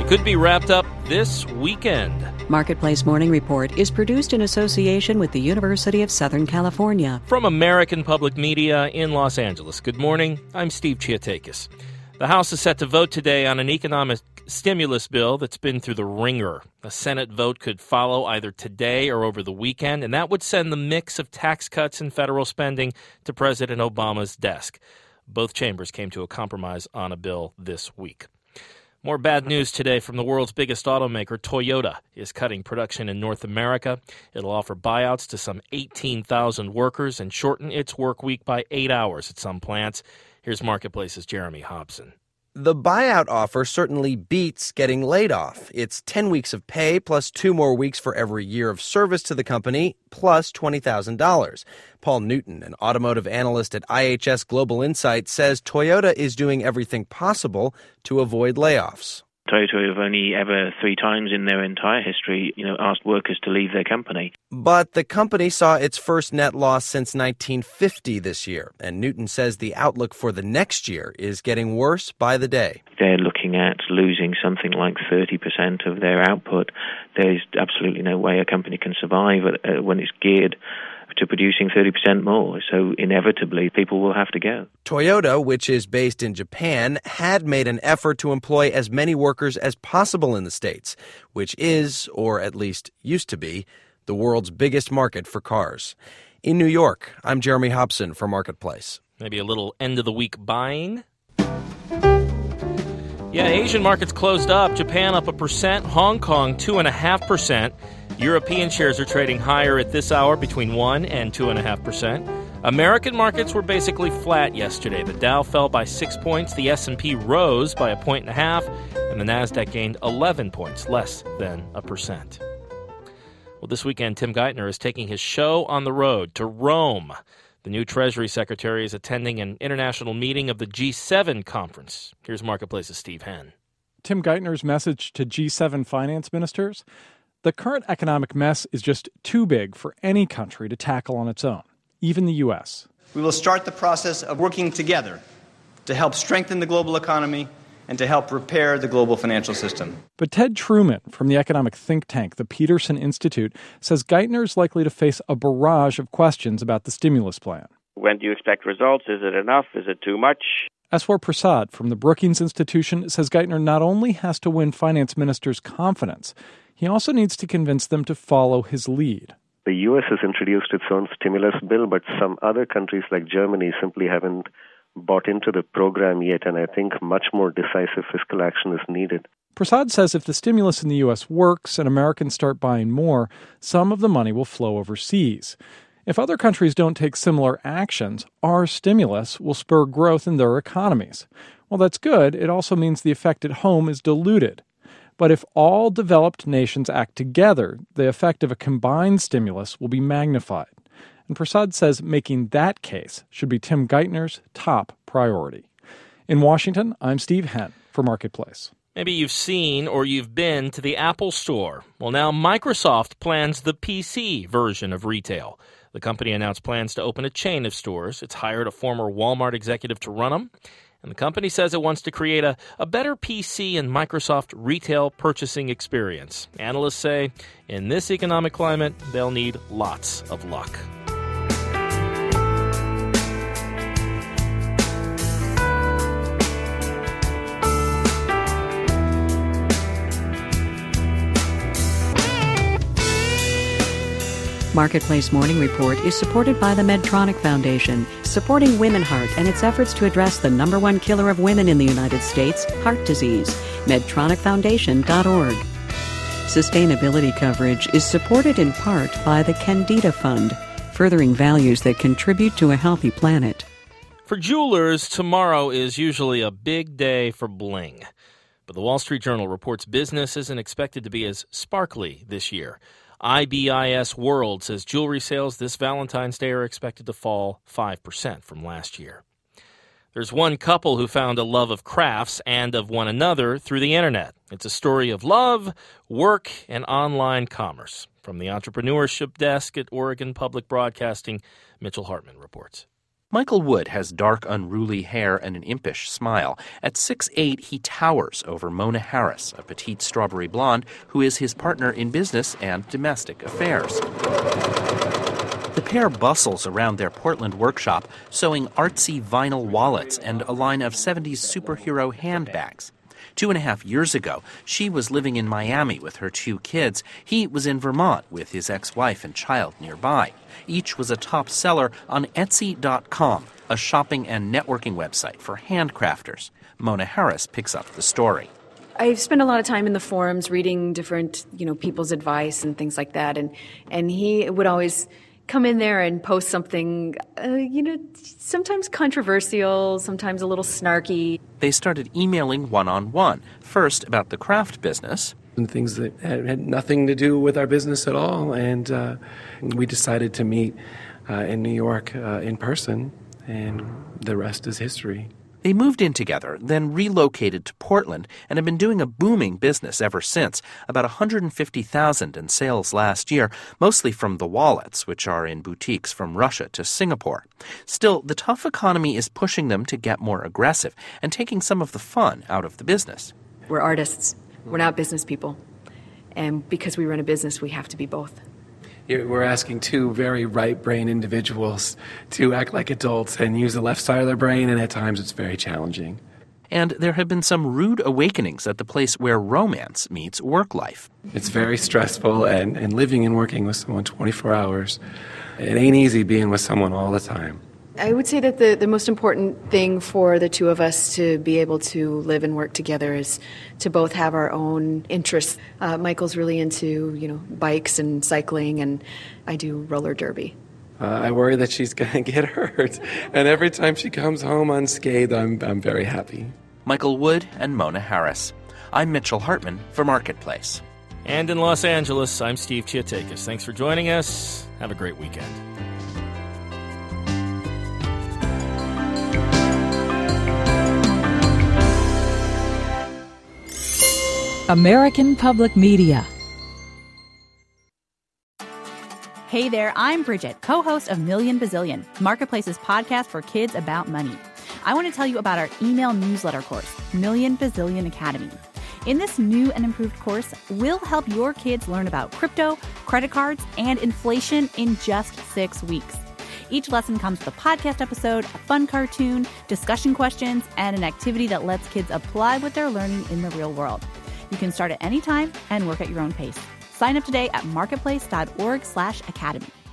It could be wrapped up this weekend. Marketplace Morning Report is produced in association with the University of Southern California. From American Public Media in Los Angeles. Good morning. I'm Steve Chiatakis. The House is set to vote today on an economic stimulus bill that's been through the ringer. A Senate vote could follow either today or over the weekend, and that would send the mix of tax cuts and federal spending to President Obama's desk. Both chambers came to a compromise on a bill this week. More bad news today from the world's biggest automaker. Toyota is cutting production in North America. It'll offer buyouts to some 18,000 workers and shorten its work week by 8 hours at some plants. Here's Marketplace's Jeremy Hobson. The buyout offer certainly beats getting laid off. It's 10 weeks of pay plus 2 more weeks for every year of service to the company, plus $20,000. Paul Newton, an automotive analyst at IHS Global Insight, says Toyota is doing everything possible to avoid layoffs. Toyota have only ever 3 times in their entire history, asked workers to leave their company. But the company saw its first net loss since 1950 this year, and Newton says the outlook for the next year is getting worse by the day. They're looking at losing something like 30% of their output. There's absolutely no way a company can survive when it's geared to producing 30% more. So inevitably, people will have to go. Toyota, which is based in Japan, had made an effort to employ as many workers as possible in the States, which is, or at least used to be, the world's biggest market for cars. In New York, I'm Jeremy Hobson for Marketplace. Maybe a little end-of-the-week buying? Yeah, Asian markets closed up. Japan up 1%, Hong Kong 2.5%. European shares are trading higher at this hour, between 1 and 2.5%. American markets were basically flat yesterday. The Dow fell by 6 points, the S&P rose by 1.5 points, and the Nasdaq gained 11 points, less than 1%. Well, this weekend, Tim Geithner is taking his show on the road to Rome. The new Treasury Secretary is attending an international meeting of the G7 conference. Here's Marketplace's Steve Henn. Tim Geithner's message to G7 finance ministers: the current economic mess is just too big for any country to tackle on its own, even the U.S. We will start the process of working together to help strengthen the global economy and to help repair the global financial system. But Ted Truman from the economic think tank, the Peterson Institute, says Geithner is likely to face a barrage of questions about the stimulus plan. When do you expect results? Is it enough? Is it too much? Aswar Prasad from the Brookings Institution says Geithner not only has to win finance ministers' confidence, he also needs to convince them to follow his lead. The U.S. has introduced its own stimulus bill, but some other countries like Germany simply haven't bought into the program yet, and I think much more decisive fiscal action is needed. Prasad says if the stimulus in the U.S. works and Americans start buying more, some of the money will flow overseas. If other countries don't take similar actions, our stimulus will spur growth in their economies. Well, that's good. It also means the effect at home is diluted. But if all developed nations act together, the effect of a combined stimulus will be magnified. And Prasad says making that case should be Tim Geithner's top priority. In Washington, I'm Steve Henn for Marketplace. Maybe you've seen or you've been to the Apple Store. Well, now Microsoft plans the PC version of retail. The company announced plans to open a chain of stores. It's hired a former Walmart executive to run them. And the company says it wants to create a better PC and Microsoft retail purchasing experience. Analysts say in this economic climate, they'll need lots of luck. Marketplace Morning Report is supported by the Medtronic Foundation, supporting Women Heart and its efforts to address the #1 killer of women in the United States, heart disease. MedtronicFoundation.org. Sustainability coverage is supported in part by the Candida Fund, furthering values that contribute to a healthy planet. For jewelers, tomorrow is usually a big day for bling. But the Wall Street Journal reports business isn't expected to be as sparkly this year. IBIS World says jewelry sales this Valentine's Day are expected to fall 5% from last year. There's one couple who found a love of crafts and of one another through the internet. It's a story of love, work, and online commerce. From the entrepreneurship desk at Oregon Public Broadcasting, Mitchell Hartman reports. Michael Wood has dark, unruly hair and an impish smile. At 6'8", he towers over Mona Harris, a petite strawberry blonde who is his partner in business and domestic affairs. The pair bustles around their Portland workshop, sewing artsy vinyl wallets and a line of 70s superhero handbags. 2.5 years ago, she was living in Miami with her 2 kids. He was in Vermont with his ex-wife and child nearby. Each was a top seller on Etsy.com, a shopping and networking website for handcrafters. Mona Harris picks up the story. I've spent a lot of time in the forums reading different, people's advice and things like that. And he would always come in there and post something, sometimes controversial, sometimes a little snarky. They started emailing one-on-one, first about the craft business. And things that had nothing to do with our business at all. And we decided to meet in New York in person, and the rest is history. They moved in together, then relocated to Portland, and have been doing a booming business ever since. About $150,000 in sales last year, mostly from the wallets, which are in boutiques from Russia to Singapore. Still, the tough economy is pushing them to get more aggressive and taking some of the fun out of the business. We're artists. We're not business people. And because we run a business, we have to be both. We're asking 2 very right-brain individuals to act like adults and use the left side of their brain, and at times it's very challenging. And there have been some rude awakenings at the place where romance meets work life. It's very stressful, and living and working with someone 24 hours, it ain't easy being with someone all the time. I would say that the most important thing for the 2 of us to be able to live and work together is to both have our own interests. Michael's really into, bikes and cycling, and I do roller derby. I worry that she's going to get hurt, and every time she comes home unscathed, I'm very happy. Michael Wood and Mona Harris. I'm Mitchell Hartman for Marketplace. And in Los Angeles, I'm Steve Chiatakis. Thanks for joining us. Have a great weekend. American Public Media. Hey there, I'm Bridget, co-host of Million Bazillion, Marketplace's podcast for kids about money. I want to tell you about our email newsletter course, Million Bazillion Academy. In this new and improved course, we'll help your kids learn about crypto, credit cards, and inflation in just 6 weeks. Each lesson comes with a podcast episode, a fun cartoon, discussion questions, and an activity that lets kids apply what they're learning in the real world. You can start at any time and work at your own pace. Sign up today at marketplace.org/academy.